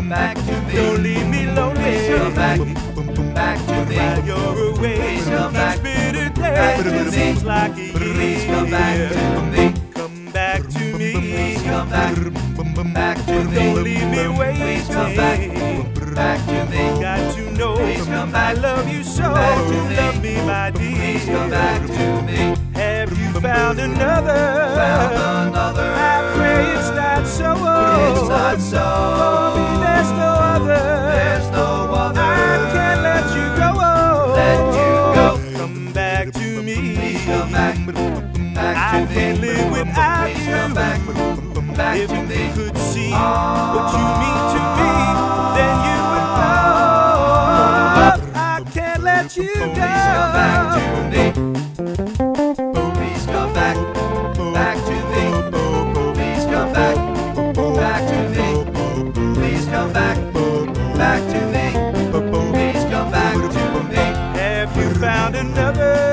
back to me. Don't leave me lonely. Please come back to me. While you're away, Please come back. each bitter day Back to me. seems like a Please come back year. to me. Come back to me. Please come back to me. Don't leave me waiting. Please come back to me. Got to know Please come back. I love you so. Back to me. Love me, my dear. Please come back to me. Have you found another? Found another. I pray it's not so. It's not so. For me, there's no other. There's no other. I can't let you go. Let you go. Come back to me. Please come back I to me. can't live without Please you. come back If to you me. could see what you mean to me, then you would know. I can't let you go. Please come back to me. Please come back to me. Please come back to me. Please come back to me. Please come back to me. Have you found another?